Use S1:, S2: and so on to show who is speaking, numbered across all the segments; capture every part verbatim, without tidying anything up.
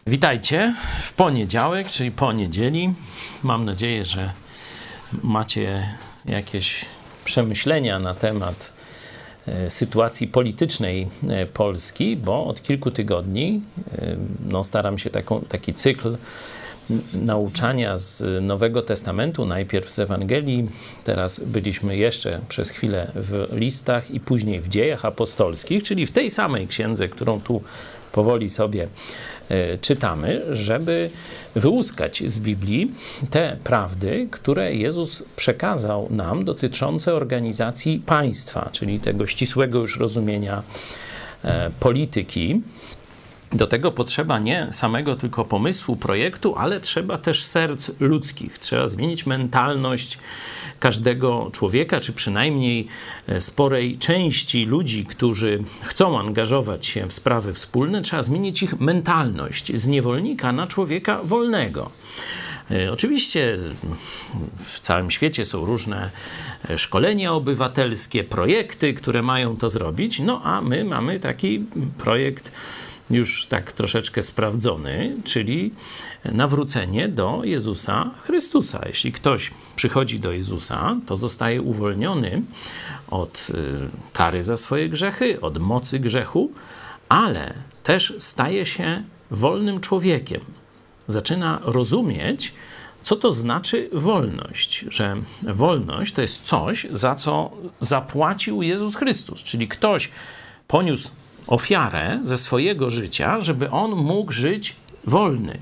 S1: Witajcie w poniedziałek, czyli po niedzieli. Mam nadzieję, że macie jakieś przemyślenia na temat sytuacji politycznej Polski, bo od kilku tygodni no, staram się taką, taki cykl nauczania z Nowego Testamentu, najpierw z Ewangelii, teraz byliśmy jeszcze przez chwilę w listach i później w dziejach apostolskich, czyli w tej samej księdze, którą tu powoli sobie czytamy, żeby wyłuskać z Biblii te prawdy, które Jezus przekazał nam dotyczące organizacji państwa, czyli tego ścisłego już rozumienia polityki. Do tego potrzeba nie samego tylko pomysłu, projektu, ale trzeba też serc ludzkich. Trzeba zmienić mentalność każdego człowieka, czy przynajmniej sporej części ludzi, którzy chcą angażować się w sprawy wspólne. Trzeba zmienić ich mentalność z niewolnika na człowieka wolnego. Oczywiście w całym świecie są różne szkolenia obywatelskie, projekty, które mają to zrobić, no a my mamy taki projekt już tak troszeczkę sprawdzony, czyli nawrócenie do Jezusa Chrystusa. Jeśli ktoś przychodzi do Jezusa, to zostaje uwolniony od kary za swoje grzechy, od mocy grzechu, ale też staje się wolnym człowiekiem. Zaczyna rozumieć, co to znaczy wolność, że wolność to jest coś, za co zapłacił Jezus Chrystus, czyli ktoś poniósł ofiarę ze swojego życia, żeby on mógł żyć wolny.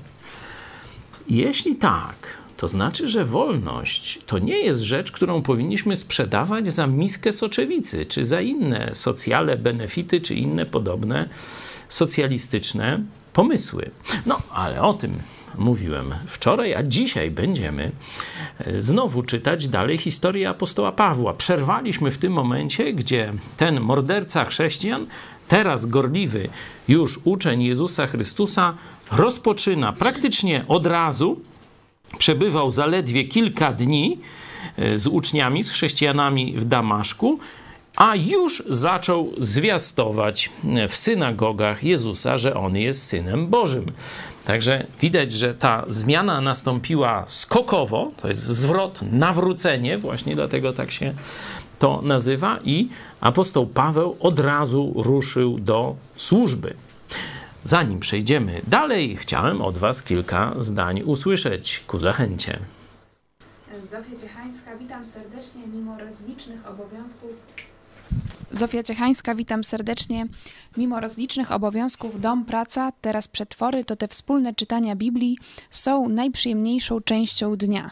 S1: Jeśli tak, to znaczy, że wolność to nie jest rzecz, którą powinniśmy sprzedawać za miskę soczewicy, czy za inne socjale, benefity, czy inne podobne socjalistyczne pomysły. No, ale o tym mówiłem wczoraj, a dzisiaj będziemy znowu czytać dalej historię apostoła Pawła. Przerwaliśmy w tym momencie, gdzie ten morderca chrześcijan, teraz gorliwy już uczeń Jezusa Chrystusa, rozpoczyna praktycznie od razu, przebywał zaledwie kilka dni z uczniami, z chrześcijanami w Damaszku, a już zaczął zwiastować w synagogach Jezusa, że On jest Synem Bożym. Także widać, że ta zmiana nastąpiła skokowo, to jest zwrot, nawrócenie, właśnie dlatego tak się to nazywa, i apostoł Paweł od razu ruszył do służby. Zanim przejdziemy dalej, chciałem od was kilka zdań usłyszeć ku zachęcie.
S2: Zofia Ciechańska, witam serdecznie mimo rozlicznych obowiązków.
S3: Zofia Ciechańska, witam serdecznie. Mimo rozlicznych obowiązków dom, praca, teraz przetwory, to te wspólne czytania Biblii są najprzyjemniejszą częścią dnia.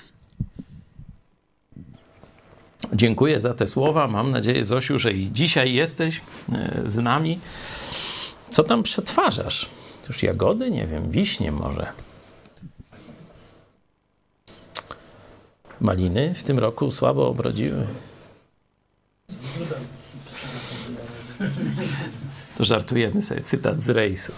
S1: Dziękuję za te słowa. Mam nadzieję, Zosiu, że i dzisiaj jesteś z nami. Co tam przetwarzasz? Już jagody? Nie wiem, wiśnie może. Maliny w tym roku słabo obrodziły. To żartujemy sobie, cytat z rejsu.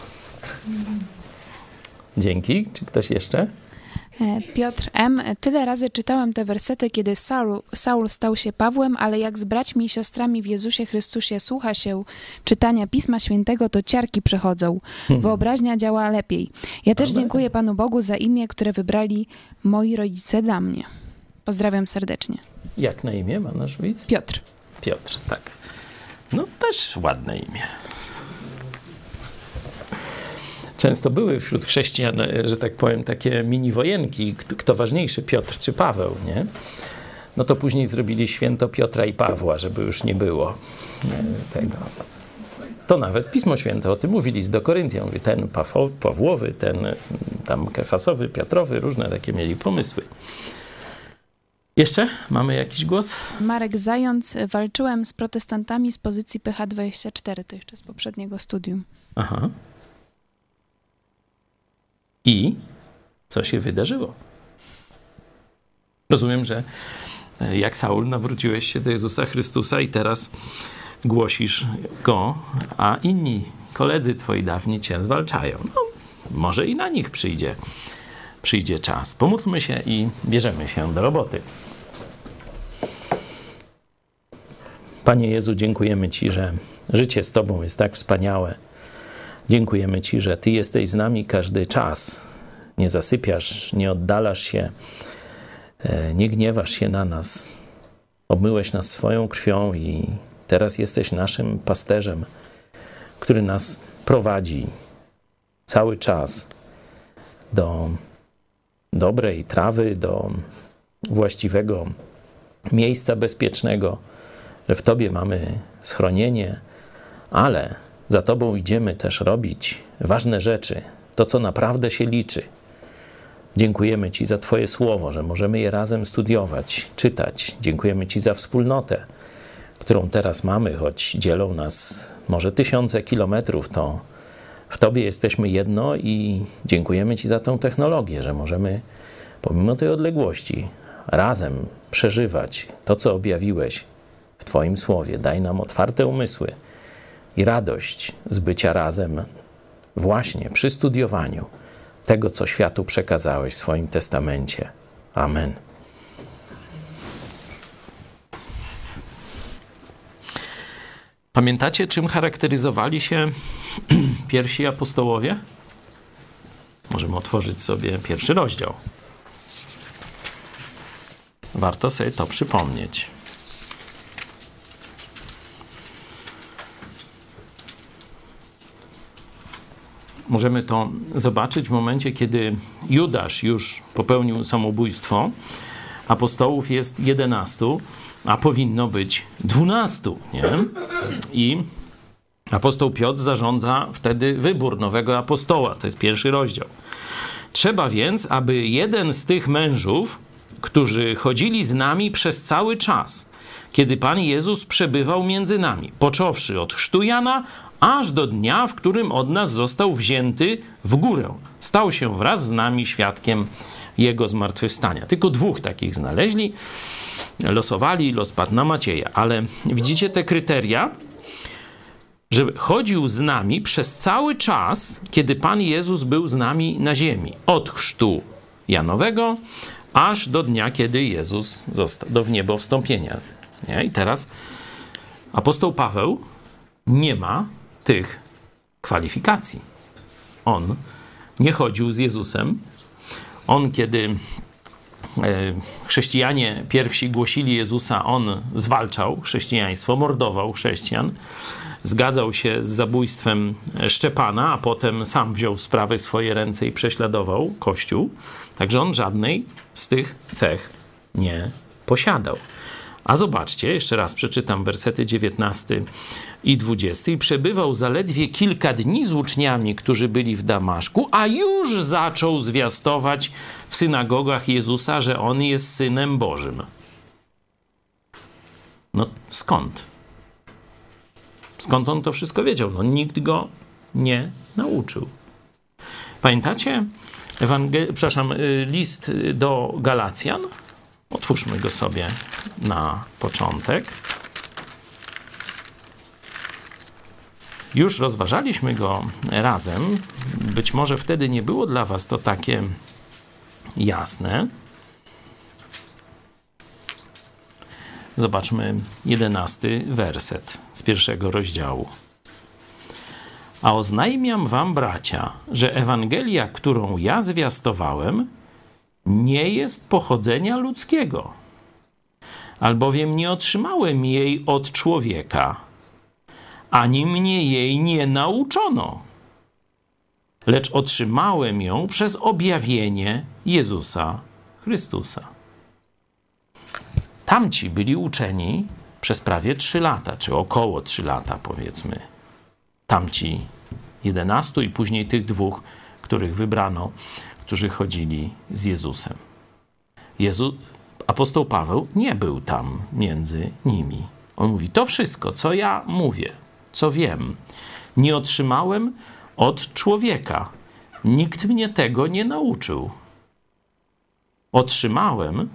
S1: Dzięki. Czy ktoś jeszcze?
S3: Piotr M. Tyle razy czytałem te wersety, kiedy Saul, Saul stał się Pawłem, ale jak z braćmi i siostrami w Jezusie Chrystusie słucha się czytania Pisma Świętego, to ciarki przechodzą. Wyobraźnia działa lepiej. Ja też dziękuję Panu Bogu za imię, które wybrali moi rodzice dla mnie. Pozdrawiam serdecznie.
S1: Jak na imię ma nasz widz?
S3: Piotr.
S1: Piotr, tak. No też ładne imię. Często były wśród chrześcijan, że tak powiem, takie mini wojenki, kto ważniejszy, Piotr czy Paweł, nie? No to później zrobili święto Piotra i Pawła, żeby już nie było tego. To nawet Pismo Święte o tym mówi, list do Koryntian, mówi, ten Pawłowy, ten tam Kefasowy, Piotrowy, różne takie mieli pomysły. Jeszcze mamy jakiś głos?
S3: Marek Zając. Walczyłem z protestantami z pozycji P H dwadzieścia cztery, to jeszcze z poprzedniego studium.
S1: Aha. I co się wydarzyło? Rozumiem, że jak Saul nawróciłeś się do Jezusa Chrystusa i teraz głosisz Go, a inni koledzy twoi dawni cię zwalczają. No, może i na nich przyjdzie, przyjdzie czas. Pomódlmy się i bierzemy się do roboty. Panie Jezu, dziękujemy Ci, że życie z Tobą jest tak wspaniałe, Dziękujemy Ci, że Ty jesteś z nami każdy czas. Nie zasypiasz, nie oddalasz się, nie gniewasz się na nas. Obmyłeś nas swoją krwią i teraz jesteś naszym pasterzem, który nas prowadzi cały czas do dobrej trawy, do właściwego miejsca bezpiecznego, że w Tobie mamy schronienie, ale za Tobą idziemy też robić ważne rzeczy, to co naprawdę się liczy. Dziękujemy Ci za Twoje słowo, że możemy je razem studiować, czytać. Dziękujemy Ci za wspólnotę, którą teraz mamy, choć dzielą nas może tysiące kilometrów, to w Tobie jesteśmy jedno i dziękujemy Ci za tą technologię, że możemy pomimo tej odległości razem przeżywać to, co objawiłeś w Twoim słowie. Daj nam otwarte umysły i radość z bycia razem właśnie przy studiowaniu tego, co światu przekazałeś w swoim testamencie. Amen. Pamiętacie, czym charakteryzowali się pierwsi apostołowie? Możemy otworzyć sobie pierwszy rozdział. Warto sobie to przypomnieć. Możemy to zobaczyć w momencie, kiedy Judasz już popełnił samobójstwo. Apostołów jest jedenastu, a powinno być dwunastu, nie? I apostoł Piotr zarządza wtedy wybór nowego apostoła. To jest pierwszy rozdział. Trzeba więc, aby jeden z tych mężów, którzy chodzili z nami przez cały czas, kiedy Pan Jezus przebywał między nami, począwszy od chrztu Jana, aż do dnia, w którym od nas został wzięty w górę. Stał się wraz z nami świadkiem Jego zmartwychwstania. Tylko dwóch takich znaleźli, losowali, los padł na Macieja. Ale widzicie te kryteria? Że chodził z nami przez cały czas, kiedy Pan Jezus był z nami na ziemi. Od chrztu Janowego, aż do dnia, kiedy Jezus został, do wniebowstąpienia. Nie? I teraz apostoł Paweł nie ma tych kwalifikacji. On nie chodził z Jezusem. On, kiedy chrześcijanie pierwsi głosili Jezusa, on zwalczał chrześcijaństwo, mordował chrześcijan, zgadzał się z zabójstwem Szczepana, a potem sam wziął sprawy w swoje ręce i prześladował Kościół. Także on żadnej z tych cech nie posiadał. A zobaczcie, jeszcze raz przeczytam wersety dziewiętnasty i dwudziesty. I przebywał zaledwie kilka dni z uczniami, którzy byli w Damaszku, a już zaczął zwiastować w synagogach Jezusa, że On jest Synem Bożym. No skąd? Skąd on to wszystko wiedział? No nikt go nie nauczył. Pamiętacie Ewangel- przepraszam, list do Galacjan? Otwórzmy go sobie na początek. Już rozważaliśmy go razem. Być może wtedy nie było dla was to takie jasne. Zobaczmy jedenasty werset z pierwszego rozdziału. A oznajmiam wam, bracia, że Ewangelia, którą ja zwiastowałem, nie jest pochodzenia ludzkiego, albowiem nie otrzymałem jej od człowieka, ani mnie jej nie nauczono, lecz otrzymałem ją przez objawienie Jezusa Chrystusa. Tamci byli uczeni przez prawie trzy lata, czy około trzy lata, powiedzmy. Tamci jedenastu i później tych dwóch, których wybrano, którzy chodzili z Jezusem. Jezu, apostoł Paweł nie był tam między nimi. On mówi, to wszystko, co ja mówię, co wiem, nie otrzymałem od człowieka. Nikt mnie tego nie nauczył. Otrzymałem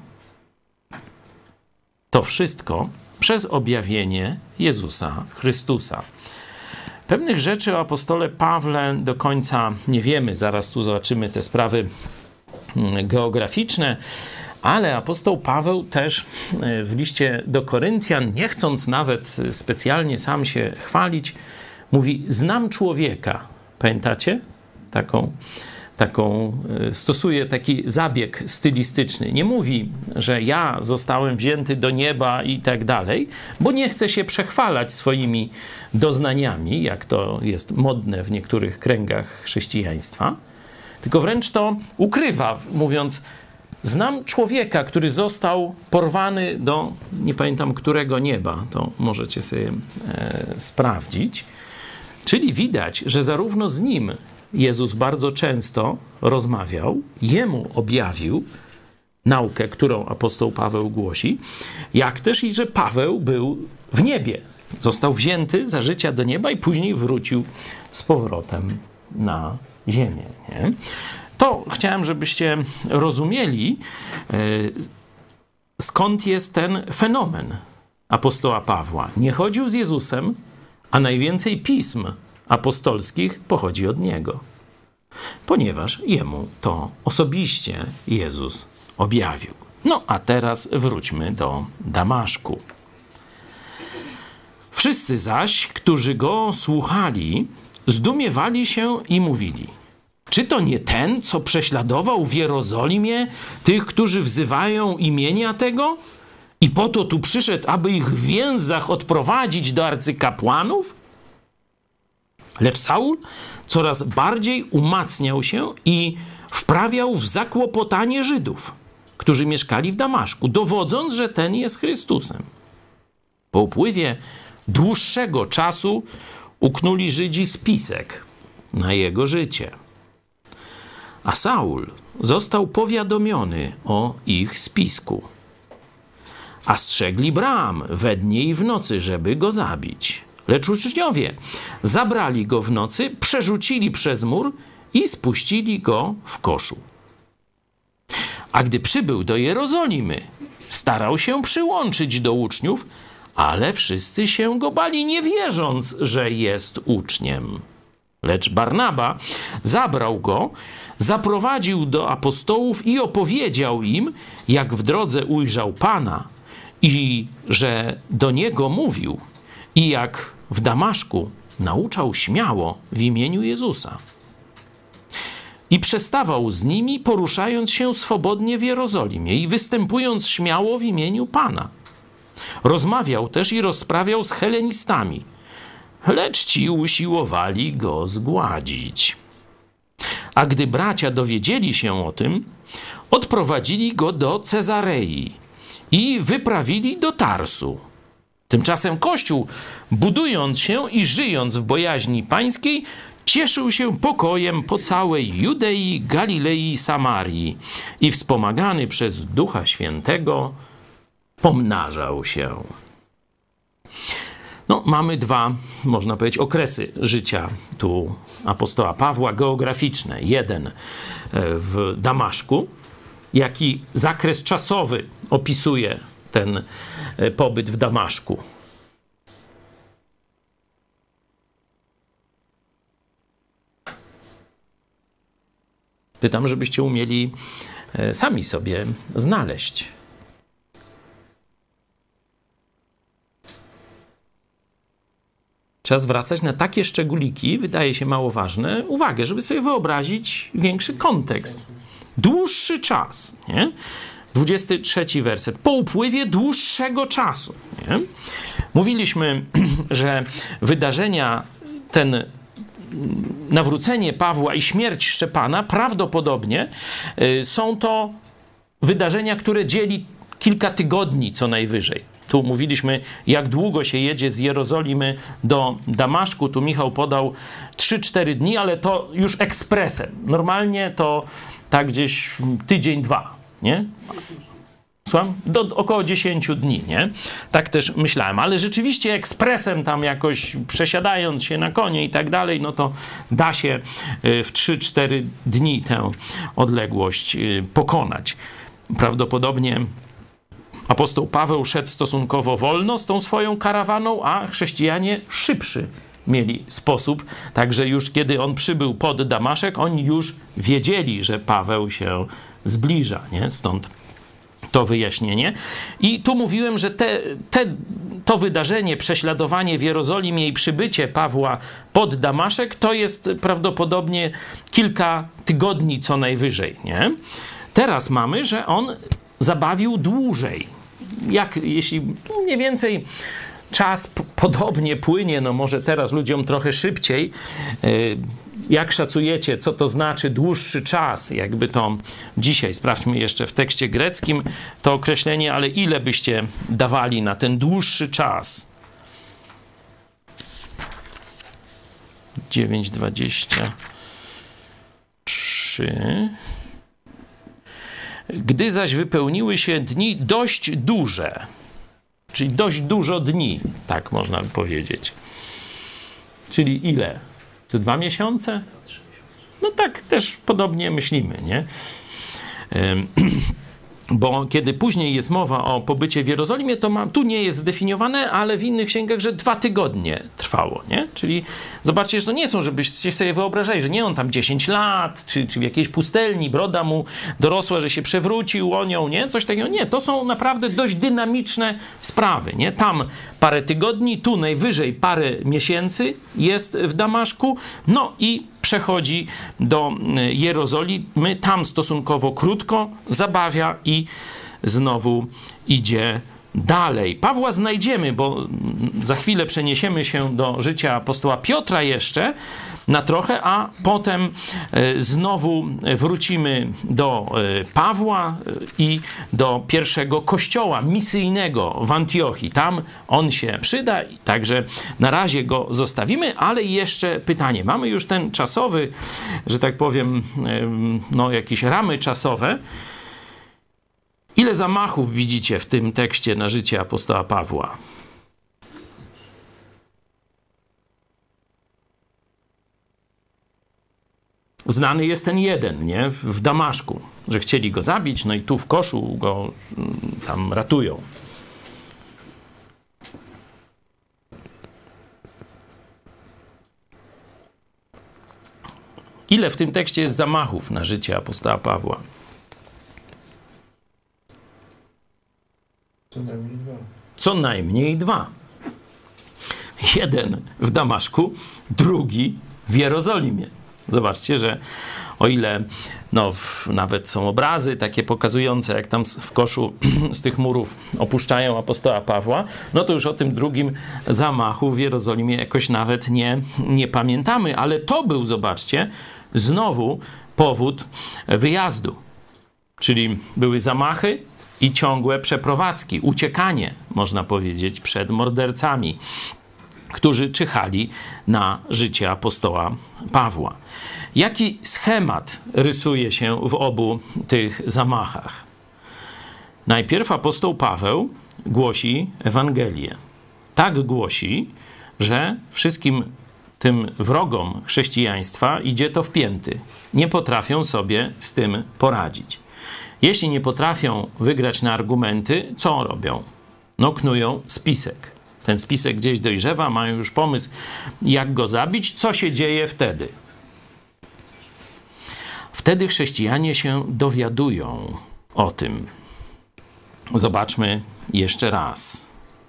S1: to wszystko przez objawienie Jezusa Chrystusa. Pewnych rzeczy o apostole Pawle do końca nie wiemy. Zaraz tu zobaczymy te sprawy geograficzne. Ale apostoł Paweł też w liście do Koryntian, nie chcąc nawet specjalnie sam się chwalić, mówi, znam człowieka, Pamiętacie? Taką, taką stosuje taki zabieg stylistyczny. Nie mówi, że ja zostałem wzięty do nieba i tak dalej, bo nie chce się przechwalać swoimi doznaniami, jak to jest modne w niektórych kręgach chrześcijaństwa, tylko wręcz to ukrywa, mówiąc: znam człowieka, który został porwany do, nie pamiętam którego nieba, to możecie sobie e, sprawdzić. Czyli widać, że zarówno z nim Jezus bardzo często rozmawiał, jemu objawił naukę, którą apostoł Paweł głosi, jak też i że Paweł był w niebie. Został wzięty za życia do nieba i później wrócił z powrotem na ziemię. Nie? To chciałem, żebyście rozumieli, skąd jest ten fenomen apostoła Pawła. Nie chodził z Jezusem, a najwięcej pism apostolskich pochodzi od niego, ponieważ jemu to osobiście Jezus objawił. No a teraz wróćmy do Damaszku. Wszyscy zaś, którzy go słuchali, zdumiewali się i mówili: czy to nie ten, co prześladował w Jerozolimie tych, którzy wzywają imienia tego? I po to tu przyszedł, aby ich w więzach odprowadzić do arcykapłanów? Lecz Saul coraz bardziej umacniał się i wprawiał w zakłopotanie Żydów, którzy mieszkali w Damaszku, dowodząc, że ten jest Chrystusem. Po upływie dłuższego czasu uknuli Żydzi spisek na jego życie. A Saul został powiadomiony o ich spisku. A strzegli bram we dnie i w nocy, żeby go zabić. Lecz uczniowie zabrali go w nocy, przerzucili przez mur i spuścili go w koszu. A gdy przybył do Jerozolimy, starał się przyłączyć do uczniów, ale wszyscy się go bali, nie wierząc, że jest uczniem. Lecz Barnaba zabrał go, zaprowadził do apostołów i opowiedział im, jak w drodze ujrzał Pana i że do niego mówił, i jak w Damaszku nauczał śmiało w imieniu Jezusa. I przestawał z nimi, poruszając się swobodnie w Jerozolimie i występując śmiało w imieniu Pana. Rozmawiał też i rozprawiał z helenistami, lecz ci usiłowali go zgładzić. A gdy bracia dowiedzieli się o tym, odprowadzili go do Cezarei i wyprawili do Tarsu. Tymczasem Kościół, budując się i żyjąc w bojaźni pańskiej, cieszył się pokojem po całej Judei, Galilei i Samarii i wspomagany przez Ducha Świętego pomnażał się. No, mamy dwa, można powiedzieć, okresy życia tu apostoła Pawła geograficzne. Jeden w Damaszku, jaki zakres czasowy opisuje ten pobyt w Damaszku. Pytam, żebyście umieli sami sobie znaleźć. Trzeba zwracać na takie szczególiki, wydaje się mało ważne, uwagę, żeby sobie wyobrazić większy kontekst. Dłuższy czas, nie? dwudziesty trzeci werset. Po upływie dłuższego czasu. Nie? Mówiliśmy, że wydarzenia, ten nawrócenie Pawła i śmierć Szczepana prawdopodobnie y, są to wydarzenia, które dzieli kilka tygodni co najwyżej. Tu mówiliśmy, jak długo się jedzie z Jerozolimy do Damaszku. Tu Michał podał trzy cztery dni, ale to już ekspresem. Normalnie to tak gdzieś tydzień, dwa, nie? Słucham? Do około dziesięciu dni, nie? Tak też myślałem. Ale rzeczywiście ekspresem tam jakoś przesiadając się na konie i tak dalej, no to da się w trzy cztery dni tę odległość pokonać. Prawdopodobnie apostoł Paweł szedł stosunkowo wolno z tą swoją karawaną, a chrześcijanie szybszy mieli sposób. Także już kiedy on przybył pod Damaszek, oni już wiedzieli, że Paweł się zbliża, nie? Stąd to wyjaśnienie. I tu mówiłem, że te, te, to wydarzenie, prześladowanie w Jerozolimie i przybycie Pawła pod Damaszek, to jest prawdopodobnie kilka tygodni co najwyżej, nie? Teraz mamy, że on zabawił dłużej. Jak, jeśli mniej więcej czas p- podobnie płynie, no może teraz ludziom trochę szybciej, yy, jak szacujecie, co to znaczy dłuższy czas? Jakby to dzisiaj, sprawdźmy jeszcze w tekście greckim to określenie, ale ile byście dawali na ten dłuższy czas? dziewięć dwadzieścia trzy. Gdy zaś wypełniły się dni dość duże, czyli dość dużo dni, tak można by powiedzieć. Czyli ile? Czy dwa miesiące? No tak też podobnie myślimy, nie? Bo kiedy później jest mowa o pobycie w Jerozolimie, to ma, tu nie jest zdefiniowane, ale w innych księgach, że dwa tygodnie trwało, nie? Czyli zobaczcie, że to nie są, żebyście sobie wyobrażali, że nie on tam dziesięć lat, czy, czy w jakiejś pustelni, broda mu dorosła, że się przewrócił o nią, nie? Coś takiego. Nie, to są naprawdę dość dynamiczne sprawy, nie? Tam parę tygodni, tu najwyżej parę miesięcy jest w Damaszku, no i przechodzi do Jerozolimy, tam stosunkowo krótko zabawia i znowu idzie dalej. Pawła znajdziemy, bo za chwilę przeniesiemy się do życia apostoła Piotra jeszcze na trochę, a potem znowu wrócimy do Pawła i do pierwszego kościoła misyjnego w Antiochii. Tam on się przyda, także na razie go zostawimy, ale jeszcze pytanie. Mamy już ten czasowy, że tak powiem, no jakieś ramy czasowe. Ile zamachów widzicie w tym tekście na życie apostoła Pawła? Znany jest ten jeden, nie? W Damaszku, że chcieli go zabić, no i tu w koszu go tam ratują. Ile w tym tekście jest zamachów na życie apostoła Pawła?
S4: Co najmniej dwa.
S1: Co najmniej dwa. Jeden w Damaszku, drugi w Jerozolimie. Zobaczcie, że o ile no, w, nawet są obrazy takie pokazujące, jak tam w koszu z tych murów opuszczają apostoła Pawła, no to już o tym drugim zamachu w Jerozolimie jakoś nawet nie, nie pamiętamy. Ale to był, zobaczcie, znowu powód wyjazdu. Czyli były zamachy i ciągłe przeprowadzki, uciekanie, można powiedzieć, przed mordercami, którzy czyhali na życie apostoła Pawła. Jaki schemat rysuje się w obu tych zamachach? Najpierw apostoł Paweł głosi Ewangelię. Tak głosi, że wszystkim tym wrogom chrześcijaństwa idzie to w pięty. Nie potrafią sobie z tym poradzić. Jeśli nie potrafią wygrać na argumenty, co robią? No, knują spisek. Ten spisek gdzieś dojrzewa, mają już pomysł, jak go zabić. Co się dzieje wtedy? Wtedy chrześcijanie się dowiadują o tym. Zobaczmy jeszcze raz.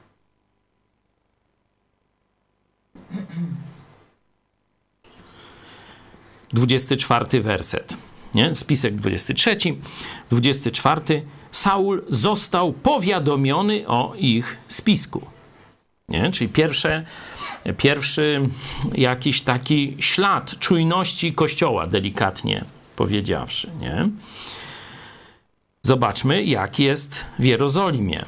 S1: dwudziesty czwarty werset. Nie? Spisek dwudziesty trzeci, dwudziesty czwarty. Saul został powiadomiony o ich spisku. Nie? Czyli pierwsze, pierwszy jakiś taki ślad czujności Kościoła, delikatnie powiedziawszy. Nie? Zobaczmy, jak jest w Jerozolimie.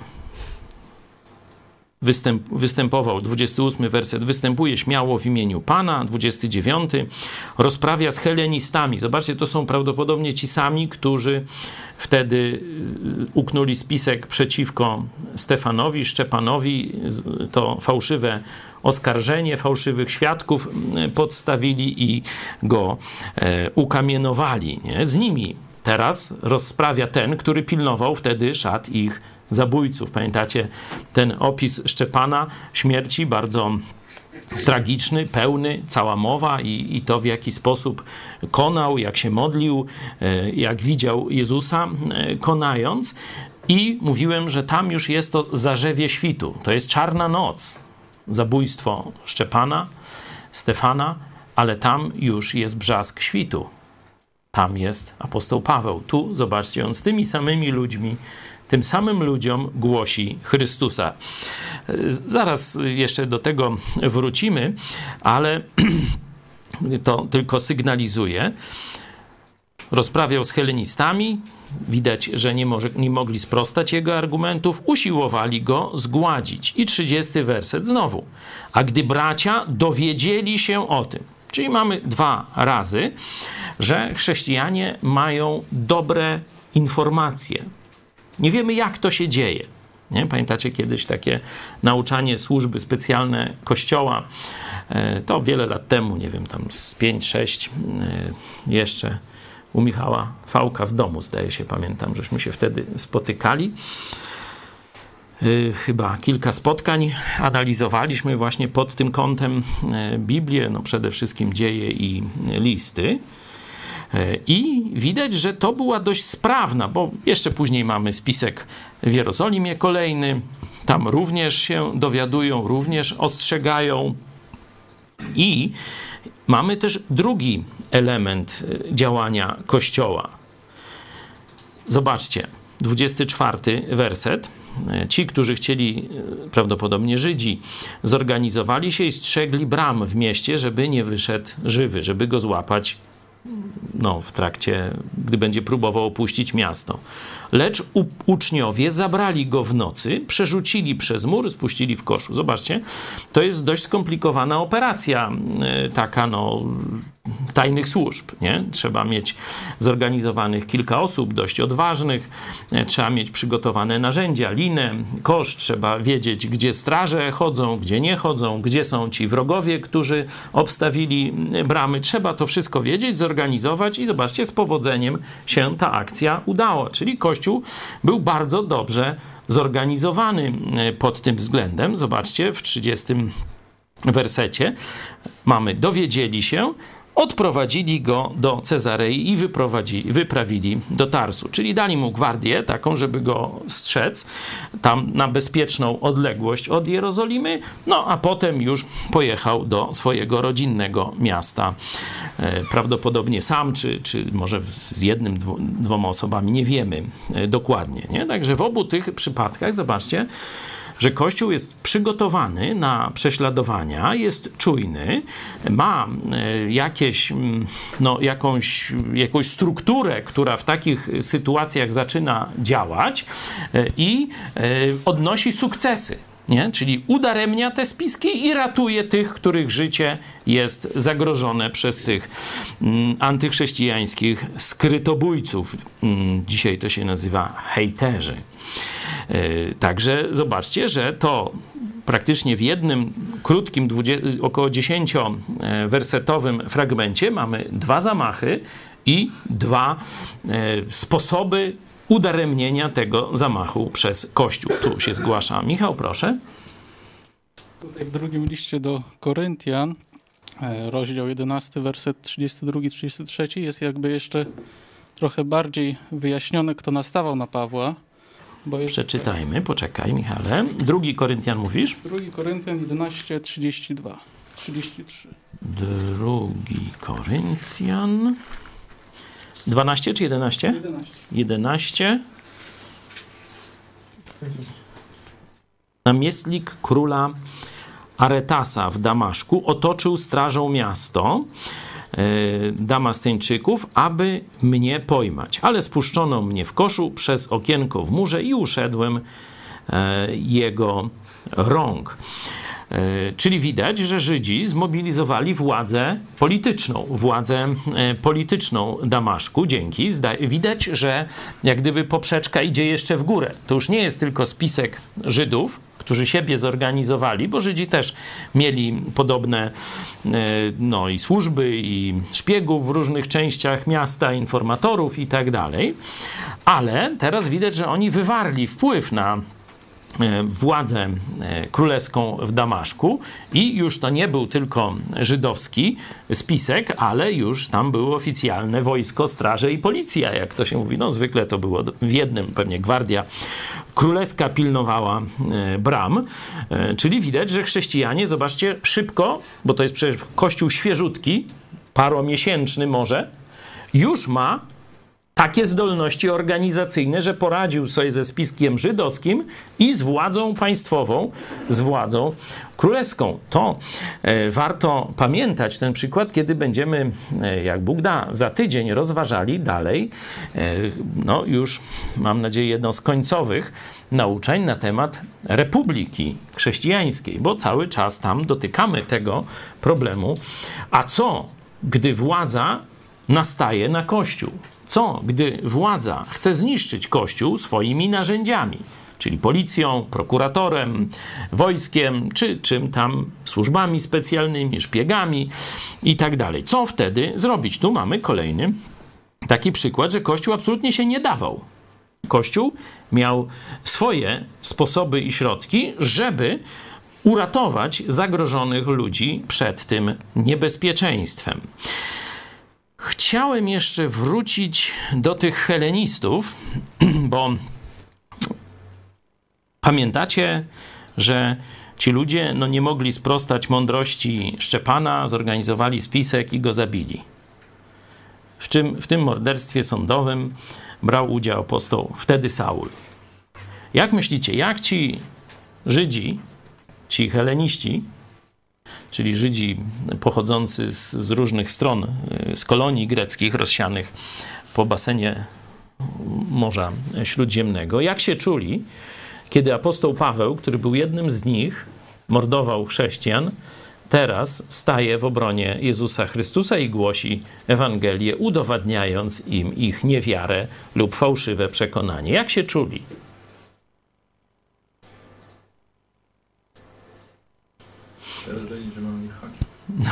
S1: Występ, występował, dwudziesty ósmy werset, występuje śmiało w imieniu Pana, dwudziesty dziewiąty, rozprawia z helenistami. Zobaczcie, to są prawdopodobnie ci sami, którzy wtedy uknuli spisek przeciwko Stefanowi, Szczepanowi, to fałszywe oskarżenie, fałszywych świadków podstawili i go e, ukamienowali. Nie? Z nimi teraz rozprawia ten, który pilnował wtedy szat ich zabójców. Pamiętacie ten opis Szczepana, śmierci, bardzo tragiczny, pełny, cała mowa i, i to, w jaki sposób konał, jak się modlił, jak widział Jezusa konając. I mówiłem, że tam już jest to zarzewie świtu. To jest czarna noc. Zabójstwo Szczepana, Stefana, ale tam już jest brzask świtu. Tam jest apostoł Paweł. Tu, zobaczcie, on z tymi samymi ludźmi, tym samym ludziom głosi Chrystusa. Zaraz jeszcze do tego wrócimy, ale to tylko sygnalizuje. Rozprawiał z helenistami, widać, że nie, może, nie mogli sprostać jego argumentów, usiłowali go zgładzić. I trzydziesty werset znowu. A gdy bracia dowiedzieli się o tym, czyli mamy dwa razy, że chrześcijanie mają dobre informacje. Nie wiemy, jak to się dzieje. Nie? Pamiętacie kiedyś takie nauczanie służby specjalne Kościoła? To wiele lat temu, nie wiem, tam z pięć, sześć jeszcze u Michała Fałka w domu, zdaje się, pamiętam, żeśmy się wtedy spotykali. Chyba kilka spotkań analizowaliśmy właśnie pod tym kątem Biblię, no przede wszystkim dzieje i listy. I widać, że to była dość sprawna, bo jeszcze później mamy spisek w Jerozolimie kolejny. Tam również się dowiadują, również ostrzegają. I mamy też drugi element działania Kościoła. Zobaczcie, dwudziesty czwarty werset. Ci, którzy chcieli, prawdopodobnie Żydzi, zorganizowali się i strzegli bram w mieście, żeby nie wyszedł żywy, żeby go złapać no, w trakcie, gdy będzie próbował opuścić miasto. Lecz u, uczniowie zabrali go w nocy, przerzucili przez mur, spuścili w koszu. Zobaczcie, to jest dość skomplikowana operacja, taka no, tajnych służb, nie? Trzeba mieć zorganizowanych kilka osób, dość odważnych, trzeba mieć przygotowane narzędzia, linę, kosz, trzeba wiedzieć, gdzie straże chodzą, gdzie nie chodzą, gdzie są ci wrogowie, którzy obstawili bramy. Trzeba to wszystko wiedzieć, zorganizować i zobaczcie, z powodzeniem się ta akcja udała. Czyli Kościół był bardzo dobrze zorganizowany pod tym względem. Zobaczcie, w trzydziestym wersecie mamy: dowiedzieli się, odprowadzili go do Cezarei i wyprowadzili, wyprawili do Tarsu. Czyli dali mu gwardię taką, żeby go strzec tam na bezpieczną odległość od Jerozolimy, no a potem już pojechał do swojego rodzinnego miasta. E, prawdopodobnie sam, czy, czy może z jednym, dwu, dwoma osobami, nie wiemy e, dokładnie. Nie? Także w obu tych przypadkach, zobaczcie, że Kościół jest przygotowany na prześladowania, jest czujny, ma jakieś, no, jakąś, jakąś strukturę, która w takich sytuacjach zaczyna działać i odnosi sukcesy. Nie? Czyli udaremnia te spiski i ratuje tych, których życie jest zagrożone przez tych mm, antychrześcijańskich skrytobójców. Mm, dzisiaj to się nazywa hejterzy. Yy, także zobaczcie, że to praktycznie w jednym krótkim, około dziesięciowersetowym fragmencie mamy dwa zamachy i dwa yy, sposoby udaremnienia tego zamachu przez Kościół. Tu się zgłasza Michał, proszę.
S4: Tutaj w drugim liście do Koryntian, rozdział jedenasty, werset trzydziesty drugi trzydziesty trzeci jest jakby jeszcze trochę bardziej wyjaśnione, kto nastawał na Pawła. Bo jest...
S1: Przeczytajmy, poczekaj Michale. Drugi Koryntian mówisz?
S4: Drugi Koryntian jedenaście, trzydzieści dwa, trzydzieści trzy.
S1: Drugi Koryntian... dwanaście czy jedenaście?
S4: jedenaście.
S1: jedenaście. Namiestnik króla Aretasa w Damaszku otoczył strażą miasto yy, Damastyńczyków, aby mnie pojmać. Ale spuszczono mnie w koszu przez okienko w murze i uszedłem yy, jego rąk. Czyli widać, że Żydzi zmobilizowali władzę polityczną, władzę polityczną Damaszku. Dzięki. Widać, że jak gdyby poprzeczka idzie jeszcze w górę. To już nie jest tylko spisek Żydów, którzy siebie zorganizowali, bo Żydzi też mieli podobne no, i służby, i szpiegów w różnych częściach miasta, informatorów i tak dalej. Ale teraz widać, że oni wywarli wpływ na władzę królewską w Damaszku i już to nie był tylko żydowski spisek, ale już tam było oficjalne wojsko, straże i policja, jak to się mówi. No zwykle to było w jednym, pewnie gwardia królewska pilnowała bram, czyli widać, że chrześcijanie, zobaczcie, szybko, bo to jest przecież kościół świeżutki, paromiesięczny może, już ma takie zdolności organizacyjne, że poradził sobie ze spiskiem żydowskim i z władzą państwową, z władzą królewską. To e, warto pamiętać ten przykład, kiedy będziemy, e, jak Bóg da, za tydzień rozważali dalej, e, no już mam nadzieję jedno z końcowych nauczeń na temat Republiki Chrześcijańskiej, bo cały czas tam dotykamy tego problemu. A co, gdy władza nastaje na Kościół? Co, gdy władza chce zniszczyć Kościół swoimi narzędziami, czyli policją, prokuratorem, wojskiem, czy czym tam, służbami specjalnymi, szpiegami i tak dalej. Co wtedy zrobić? Tu mamy kolejny taki przykład, że Kościół absolutnie się nie dawał. Kościół miał swoje sposoby i środki, żeby uratować zagrożonych ludzi przed tym niebezpieczeństwem. Chciałem jeszcze wrócić do tych helenistów, bo pamiętacie, że ci ludzie no, nie mogli sprostać mądrości Szczepana, zorganizowali spisek i go zabili. W, czym, w tym morderstwie sądowym brał udział apostoł wtedy Saul. Jak myślicie, jak ci Żydzi, ci heleniści, czyli Żydzi pochodzący z, z różnych stron, z kolonii greckich rozsianych po basenie Morza Śródziemnego, jak się czuli, kiedy apostoł Paweł, który był jednym z nich, mordował chrześcijan, teraz staje w obronie Jezusa Chrystusa i głosi Ewangelię, udowadniając im ich niewiarę lub fałszywe przekonanie. Jak się czuli?
S5: Przerażeni, że ma na nich haki.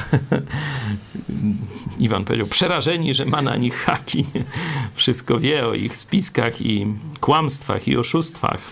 S1: Iwan powiedział, przerażeni, że ma na nich haki. Wszystko wie o ich spiskach i kłamstwach i oszustwach.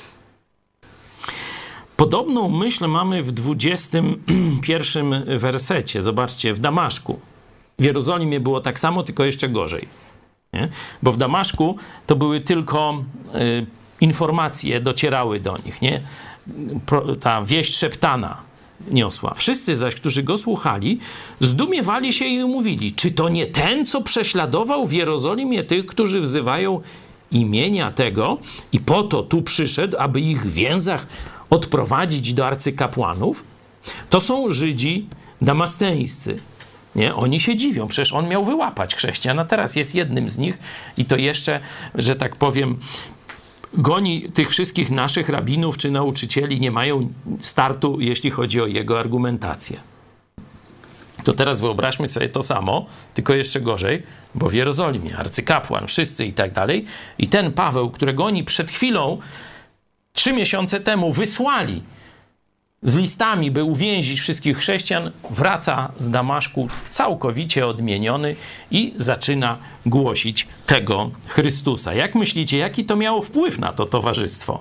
S1: Podobną myśl mamy w dwudziestym pierwszym wersecie. Zobaczcie, w Damaszku. W Jerozolimie było tak samo, tylko jeszcze gorzej. Nie? Bo w Damaszku to były tylko y, informacje, docierały do nich. Nie? Pro, ta wieść szeptana niosła. Wszyscy zaś, którzy go słuchali, zdumiewali się i mówili, czy to nie ten, co prześladował w Jerozolimie tych, którzy wzywają imienia tego i po to tu przyszedł, aby ich w więzach odprowadzić do arcykapłanów? To są Żydzi damasceńscy. Nie? Oni się dziwią, przecież on miał wyłapać chrześcijan, a teraz jest jednym z nich i to jeszcze, że tak powiem, goni tych wszystkich naszych rabinów czy nauczycieli, nie mają startu, jeśli chodzi o jego argumentację. To teraz wyobraźmy sobie to samo, tylko jeszcze gorzej, bo w Jerozolimie arcykapłan, wszyscy i tak dalej, i ten Paweł, którego oni przed chwilą, trzy miesiące temu wysłali z listami, by uwięzić wszystkich chrześcijan, wraca z Damaszku całkowicie odmieniony i zaczyna głosić tego Chrystusa. Jak myślicie, jaki to miało wpływ na to towarzystwo?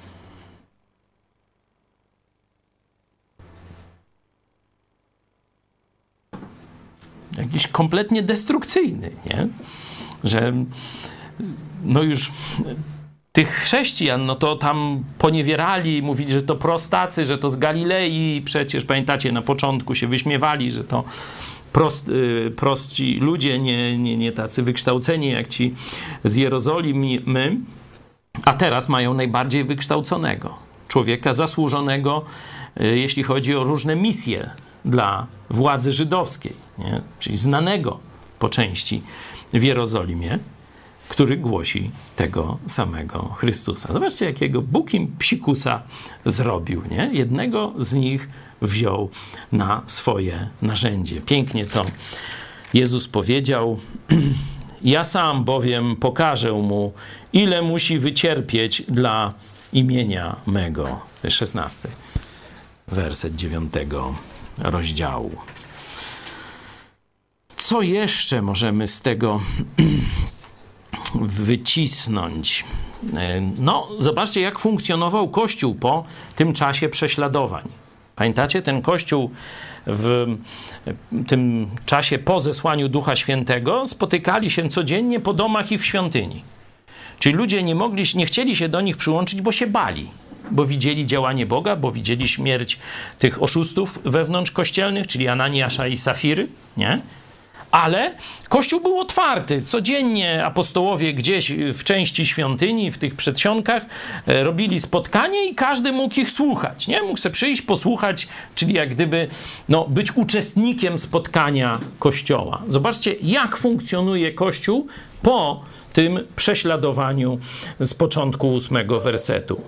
S1: Jakiś kompletnie destrukcyjny, nie? Że no już tych chrześcijan, no to tam poniewierali, mówili, że to prostacy, że to z Galilei. Przecież pamiętacie, na początku się wyśmiewali, że to prost, y, prostci ludzie, nie, nie, nie tacy wykształceni jak ci z Jerozolimy. A teraz mają najbardziej wykształconego człowieka, zasłużonego, y, jeśli chodzi o różne misje dla władzy żydowskiej, nie? Czyli znanego po części w Jerozolimie, który głosi tego samego Chrystusa. Zobaczcie, jakiego Bóg im psikusa zrobił, nie? Jednego z nich wziął na swoje narzędzie. Pięknie to Jezus powiedział, ja sam bowiem pokażę mu, ile musi wycierpieć dla imienia mego. szesnasty werset dziewiątego rozdziału. Co jeszcze możemy z tego wycisnąć. No, zobaczcie, jak funkcjonował Kościół po tym czasie prześladowań. Pamiętacie, ten Kościół w tym czasie po zesłaniu Ducha Świętego spotykali się codziennie po domach i w świątyni. Czyli ludzie nie mogli, nie chcieli się do nich przyłączyć, bo się bali, bo widzieli działanie Boga, bo widzieli śmierć tych oszustów wewnątrzkościelnych, czyli Ananiasza i Safiry, nie? Ale Kościół był otwarty. Codziennie apostołowie gdzieś w części świątyni, w tych przedsionkach robili spotkanie i każdy mógł ich słuchać. Nie? Mógł sobie przyjść, posłuchać, czyli jak gdyby no, być uczestnikiem spotkania Kościoła. Zobaczcie, jak funkcjonuje Kościół po tym prześladowaniu z początku ósmego wersetu.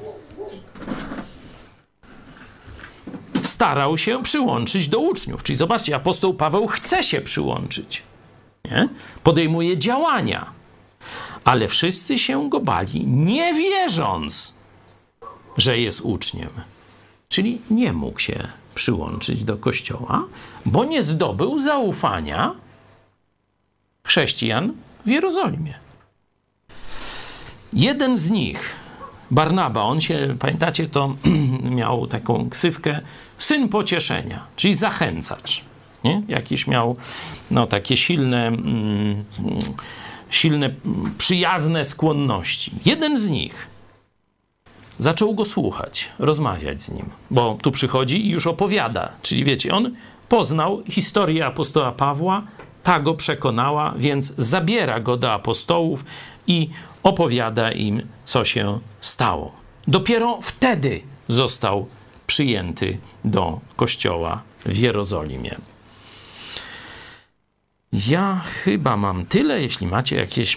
S1: Starał się przyłączyć do uczniów. Czyli zobaczcie, apostoł Paweł chce się przyłączyć. Nie? Podejmuje działania. Ale wszyscy się go bali, nie wierząc, że jest uczniem. Czyli nie mógł się przyłączyć do Kościoła, bo nie zdobył zaufania chrześcijan w Jerozolimie. Jeden z nich, Barnaba, on się, pamiętacie, to miał taką ksywkę syn pocieszenia, czyli zachęcacz. Nie? Jakiś miał no, takie silne, mm, silne, przyjazne skłonności. Jeden z nich zaczął go słuchać, rozmawiać z nim, bo tu przychodzi i już opowiada. Czyli wiecie, on poznał historię apostoła Pawła, ta go przekonała, więc zabiera go do apostołów i opowiada im, co się stało. Dopiero wtedy został przyjęty do kościoła w Jerozolimie. Ja chyba mam tyle. Jeśli macie jakieś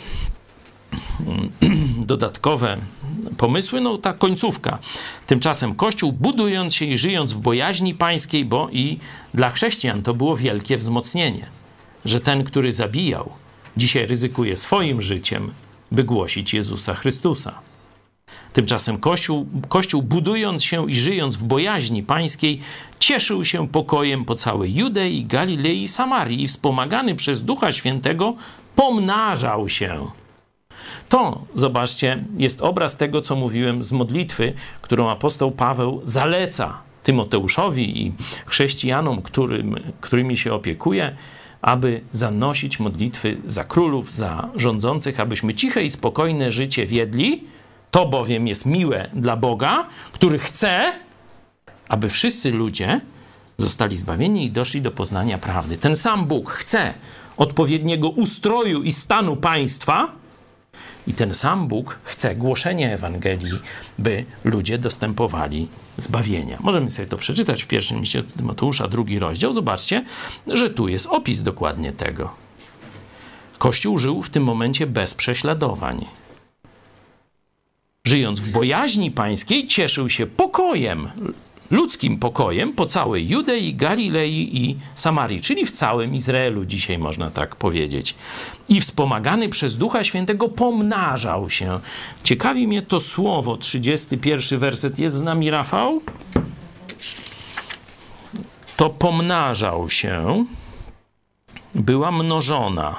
S1: dodatkowe pomysły, no ta końcówka. Tymczasem Kościół, budując się i żyjąc w bojaźni pańskiej, bo i dla chrześcijan to było wielkie wzmocnienie, że ten, który zabijał, dzisiaj ryzykuje swoim życiem, by głosić Jezusa Chrystusa. Tymczasem Kościół, Kościół, budując się i żyjąc w bojaźni pańskiej, cieszył się pokojem po całej Judei, Galilei i Samarii i wspomagany przez Ducha Świętego pomnażał się. To, zobaczcie, jest obraz tego, co mówiłem z modlitwy, którą apostoł Paweł zaleca Tymoteuszowi i chrześcijanom, którym, którymi się opiekuje, aby zanosić modlitwy za królów, za rządzących, abyśmy ciche i spokojne życie wiedli. To bowiem jest miłe dla Boga, który chce, aby wszyscy ludzie zostali zbawieni i doszli do poznania prawdy. Ten sam Bóg chce odpowiedniego ustroju i stanu państwa i ten sam Bóg chce głoszenia Ewangelii, by ludzie dostępowali zbawienia. Możemy sobie to przeczytać w pierwszym liście do Tymoteusza, drugi rozdział. Zobaczcie, że tu jest opis dokładnie tego. Kościół żył w tym momencie bez prześladowań. Żyjąc w bojaźni pańskiej, cieszył się pokojem, ludzkim pokojem po całej Judei, Galilei i Samarii, czyli w całym Izraelu, dzisiaj można tak powiedzieć. I wspomagany przez Ducha Świętego pomnażał się. Ciekawi mnie to słowo, trzydziesty pierwszy werset. Jest z nami Rafał? To pomnażał się, była mnożona.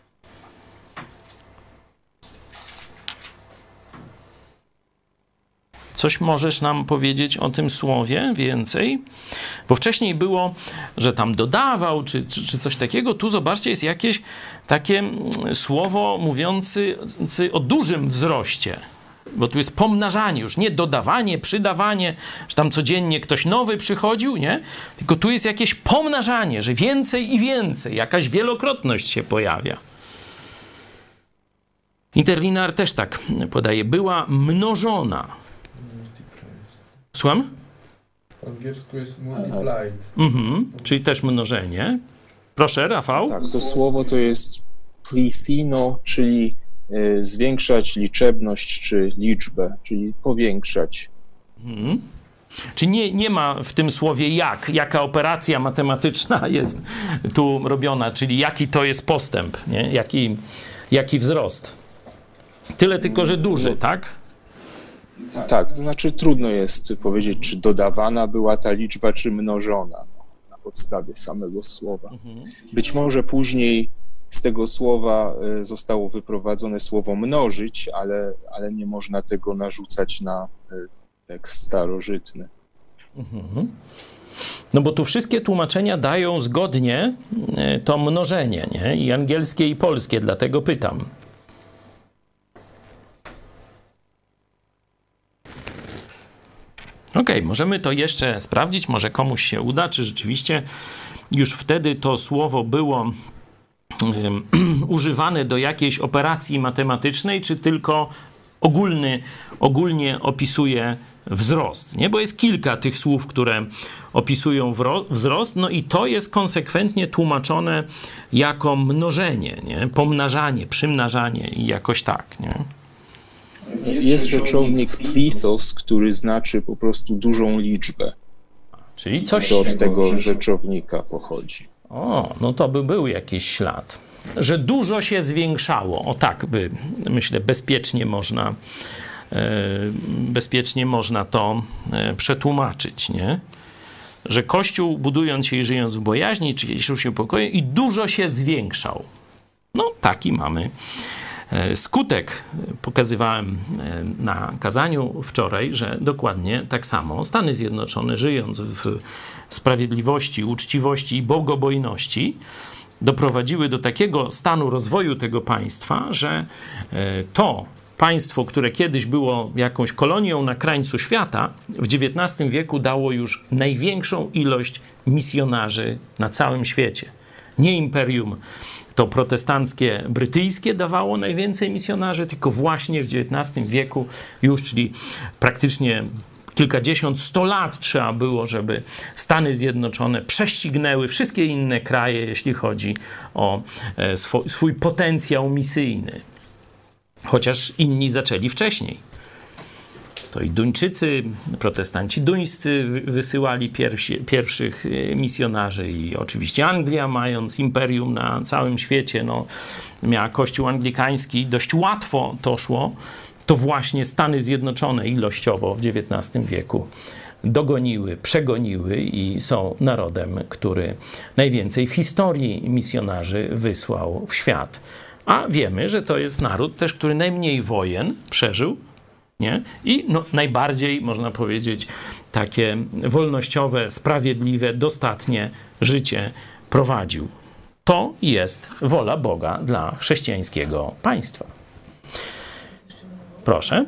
S1: Coś możesz nam powiedzieć o tym słowie więcej? Bo wcześniej było, że tam dodawał, czy, czy, czy coś takiego. Tu zobaczcie, jest jakieś takie słowo mówiące o dużym wzroście. Bo tu jest pomnażanie, już nie dodawanie, przydawanie, że tam codziennie ktoś nowy przychodził, nie? Tylko tu jest jakieś pomnażanie, że więcej i więcej, jakaś wielokrotność się pojawia. Interlinear też tak podaje. Była mnożona. Słucham?
S5: W angielsku jest multiplied.
S1: Mhm, czyli też mnożenie. Proszę, Rafał.
S6: Tak, to słowo to jest plithino, czyli y, zwiększać liczebność czy liczbę, czyli powiększać.
S1: Mhm. Czyli nie, nie ma w tym słowie jak, jaka operacja matematyczna jest tu robiona, czyli jaki to jest postęp, nie? Jaki, jaki wzrost. Tyle tylko, że duży, tak?
S6: Tak, to znaczy trudno jest powiedzieć, czy dodawana była ta liczba, czy mnożona, no, na podstawie samego słowa. Być może później z tego słowa zostało wyprowadzone słowo mnożyć, ale, ale nie można tego narzucać na tekst starożytny.
S1: Mhm. No bo tu wszystkie tłumaczenia dają zgodnie to mnożenie, nie? I angielskie, i polskie, dlatego pytam. Okej, okay, możemy to jeszcze sprawdzić, może komuś się uda, czy rzeczywiście już wtedy to słowo było um, używane do jakiejś operacji matematycznej, czy tylko ogólny, ogólnie opisuje wzrost, nie? Bo jest kilka tych słów, które opisują wzrost, no i to jest konsekwentnie tłumaczone jako mnożenie, nie? Pomnażanie, przymnażanie i jakoś tak, nie?
S6: Jest rzeczownik plithos, który znaczy po prostu dużą liczbę.
S1: Czyli coś...
S6: To od tego rzeczownika pochodzi.
S1: O, no to by był jakiś ślad. Że dużo się zwiększało. O tak by, myślę, bezpiecznie można, bezpiecznie można to przetłumaczyć, nie? Że Kościół, budując się i żyjąc w bojaźni, cieszył się pokojem i dużo się zwiększał. No, taki mamy skutek. Pokazywałem na kazaniu wczoraj, że dokładnie tak samo Stany Zjednoczone, żyjąc w sprawiedliwości, uczciwości i bogobojności, doprowadziły do takiego stanu rozwoju tego państwa, że to państwo, które kiedyś było jakąś kolonią na krańcu świata, w dziewiętnastym wieku dało już największą ilość misjonarzy na całym świecie. Nie imperium to protestanckie brytyjskie dawało najwięcej misjonarzy, tylko właśnie w dziewiętnastym wieku już, czyli praktycznie kilkadziesiąt, sto lat trzeba było, żeby Stany Zjednoczone prześcignęły wszystkie inne kraje, jeśli chodzi o swój, swój potencjał misyjny. Chociaż inni zaczęli wcześniej. To i Duńczycy, protestanci duńscy wysyłali pierwsi, pierwszych misjonarzy i oczywiście Anglia, mając imperium na całym świecie, no, miała Kościół anglikański, dość łatwo to szło. To właśnie Stany Zjednoczone ilościowo w dziewiętnastym wieku dogoniły, przegoniły i są narodem, który najwięcej w historii misjonarzy wysłał w świat. A wiemy, że to jest naród też, który najmniej wojen przeżył, nie? I no, najbardziej, można powiedzieć, takie wolnościowe, sprawiedliwe, dostatnie życie prowadził. To jest wola Boga dla chrześcijańskiego państwa. Proszę.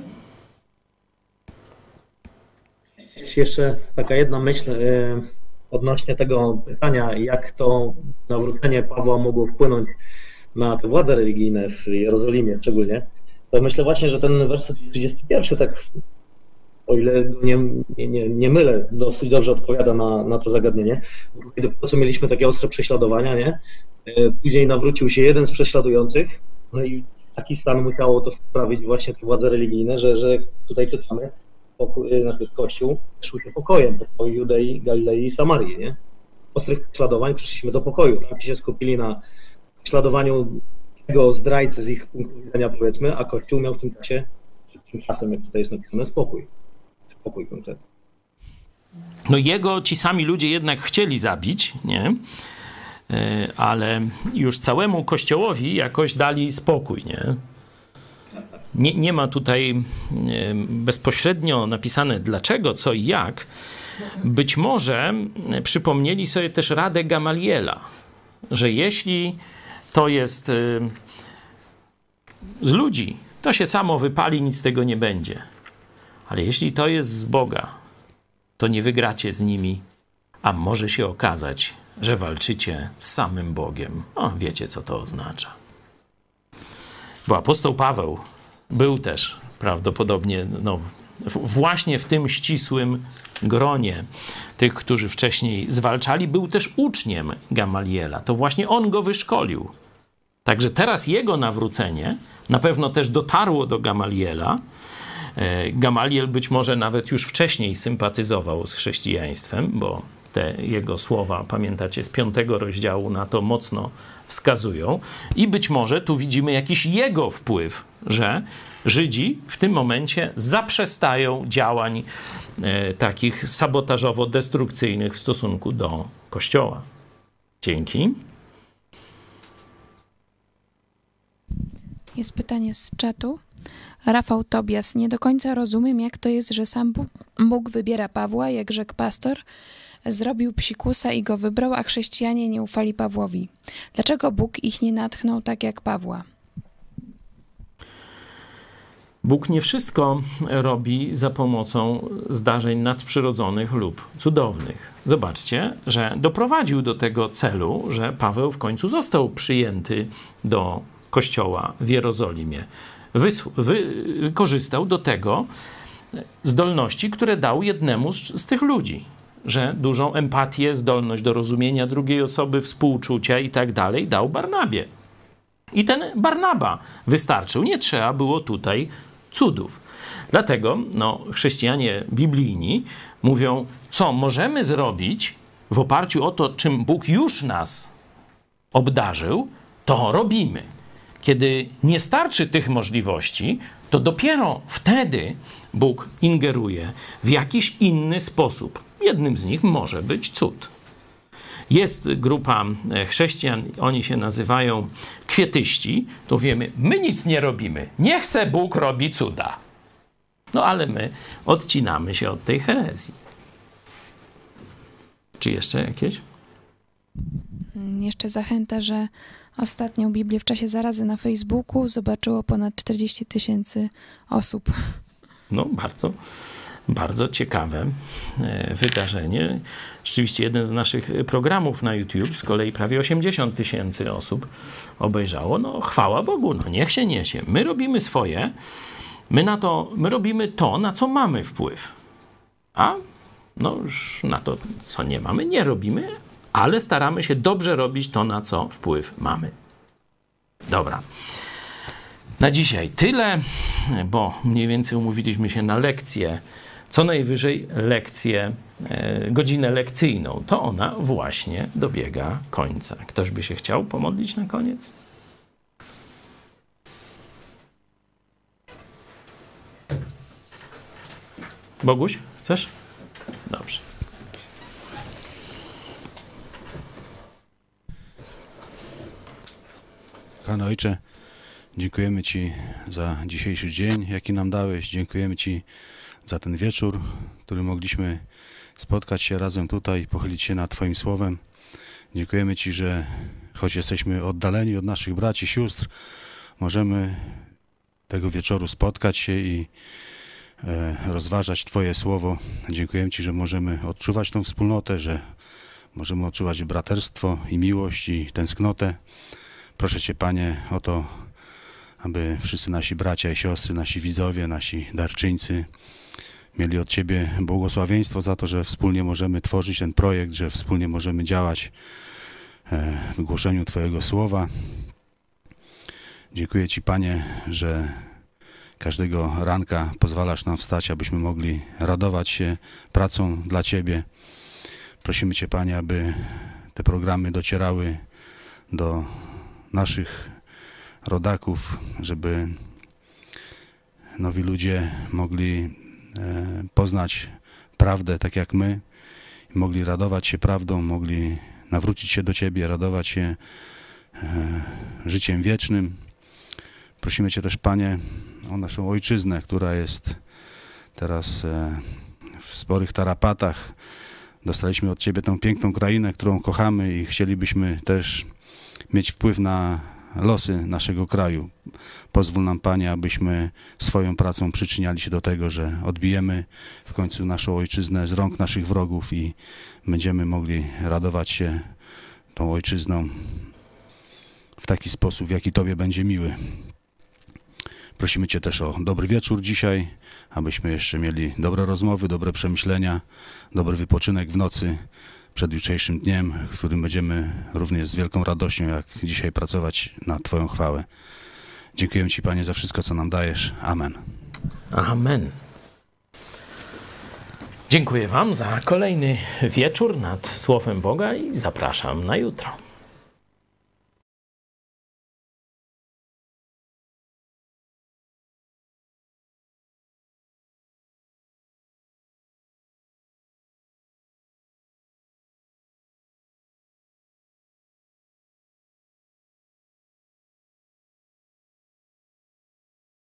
S7: Jeszcze taka jedna myśl yy, odnośnie tego pytania, jak to nawrócenie Pawła mogło wpłynąć na te władze religijne w Jerozolimie szczególnie. To myślę właśnie, że ten werset trzydziesty pierwszy, tak o ile go nie, nie, nie mylę, dosyć dobrze odpowiada na, na to zagadnienie. Po co mieliśmy takie ostre prześladowania, nie? Później nawrócił się jeden z prześladujących, no i taki stan musiało to wprawić właśnie te władze religijne, że, że tutaj czytamy, pokój, znaczy Kościół szły się pokojem po Judei, Galilei i Samarii, nie? Ostrych prześladowań przeszliśmy do pokoju, tam się skupili na prześladowaniu tego zdrajcy z ich punktu widzenia, powiedzmy, a Kościół miał w tym czasie, tymczasem, jak tutaj jest napisane, spokój. Spokój konkretny.
S1: No jego ci sami ludzie jednak chcieli zabić, nie? Ale już całemu Kościołowi jakoś dali spokój, nie? Nie, nie ma tutaj bezpośrednio napisane dlaczego, co i jak. Być może przypomnieli sobie też radę Gamaliela, że jeśli to jest z ludzi, to się samo wypali, nic z tego nie będzie. Ale jeśli to jest z Boga, to nie wygracie z nimi, a może się okazać, że walczycie z samym Bogiem. O, wiecie, co to oznacza. Bo apostoł Paweł był też prawdopodobnie no, właśnie w tym ścisłym gronie tych, którzy wcześniej zwalczali, był też uczniem Gamaliela. To właśnie on go wyszkolił. Także teraz jego nawrócenie na pewno też dotarło do Gamaliela. Gamaliel być może nawet już wcześniej sympatyzował z chrześcijaństwem, bo te jego słowa, pamiętacie, z piątego rozdziału na to mocno wskazują. I być może tu widzimy jakiś jego wpływ, że Żydzi w tym momencie zaprzestają działań e, takich sabotażowo-destrukcyjnych w stosunku do Kościoła. Dzięki.
S3: Jest pytanie z czatu. Rafał Tobias. Nie do końca rozumiem, jak to jest, że sam Bóg, Bóg wybiera Pawła, jak rzekł pastor. Zrobił psikusa i go wybrał, a chrześcijanie nie ufali Pawłowi. Dlaczego Bóg ich nie natchnął tak jak Pawła?
S1: Bóg nie wszystko robi za pomocą zdarzeń nadprzyrodzonych lub cudownych. Zobaczcie, że doprowadził do tego celu, że Paweł w końcu został przyjęty do kościoła w Jerozolimie. Wys- wykorzystał do tego zdolności, które dał jednemu z, z tych ludzi, że dużą empatię, zdolność do rozumienia drugiej osoby, współczucia i tak dalej dał Barnabie. I ten Barnaba wystarczył. Nie trzeba było tutaj cudów. Dlatego no, chrześcijanie biblijni mówią, co możemy zrobić w oparciu o to, czym Bóg już nas obdarzył, to robimy. Kiedy nie starczy tych możliwości, to dopiero wtedy Bóg ingeruje w jakiś inny sposób. Jednym z nich może być cud. Jest grupa chrześcijan, oni się nazywają kwietyści, to wiemy, my nic nie robimy, niech se Bóg robi cuda. No ale my odcinamy się od tej herezji. Czy jeszcze jakieś?
S3: Jeszcze zachęta, że ostatnią Biblię w czasie zarazy na Facebooku zobaczyło ponad czterdzieści tysięcy osób.
S1: No bardzo, bardzo ciekawe wydarzenie. Rzeczywiście jeden z naszych programów na YouTube z kolei prawie osiemdziesiąt tysięcy osób obejrzało. No chwała Bogu, no niech się niesie. My robimy swoje, my, na to, my robimy to, na co mamy wpływ. A no już na to, co nie mamy, nie robimy, ale staramy się dobrze robić to, na co wpływ mamy. Dobra. Na dzisiaj tyle, bo mniej więcej umówiliśmy się na lekcję, co najwyżej lekcję, e, godzinę lekcyjną. To ona właśnie dobiega końca. Ktoś by się chciał pomodlić na koniec? Boguś, chcesz? Dobrze.
S8: Kochany Ojcze, dziękujemy Ci za dzisiejszy dzień, jaki nam dałeś. Dziękujemy Ci za ten wieczór, który mogliśmy spotkać się razem tutaj i pochylić się nad Twoim Słowem. Dziękujemy Ci, że choć jesteśmy oddaleni od naszych braci, sióstr, możemy tego wieczoru spotkać się i e, rozważać Twoje Słowo. Dziękujemy Ci, że możemy odczuwać tą wspólnotę, że możemy odczuwać braterstwo i miłość i tęsknotę. Proszę Cię, Panie, o to, aby wszyscy nasi bracia i siostry, nasi widzowie, nasi darczyńcy mieli od Ciebie błogosławieństwo za to, że wspólnie możemy tworzyć ten projekt, że wspólnie możemy działać w głoszeniu Twojego Słowa. Dziękuję Ci, Panie, że każdego ranka pozwalasz nam wstać, abyśmy mogli radować się pracą dla Ciebie. Prosimy Cię, Panie, aby te programy docierały do naszych rodaków, żeby nowi ludzie mogli poznać prawdę tak jak my, mogli radować się prawdą, mogli nawrócić się do Ciebie, radować się życiem wiecznym. Prosimy Cię też, Panie, o naszą ojczyznę, która jest teraz w sporych tarapatach. Dostaliśmy od Ciebie tę piękną krainę, którą kochamy i chcielibyśmy też mieć wpływ na losy naszego kraju. Pozwól nam, Panie, abyśmy swoją pracą przyczyniali się do tego, że odbijemy w końcu naszą ojczyznę z rąk naszych wrogów i będziemy mogli radować się tą ojczyzną w taki sposób, w jaki Tobie będzie miły. Prosimy Cię też o dobry wieczór dzisiaj, abyśmy jeszcze mieli dobre rozmowy, dobre przemyślenia, dobry wypoczynek w nocy przed jutrzejszym dniem, w którym będziemy również z wielką radością, jak dzisiaj, pracować na Twoją chwałę. Dziękujemy Ci, Panie, za wszystko, co nam dajesz. Amen.
S1: Amen. Dziękuję Wam za kolejny wieczór nad Słowem Boga i zapraszam na jutro.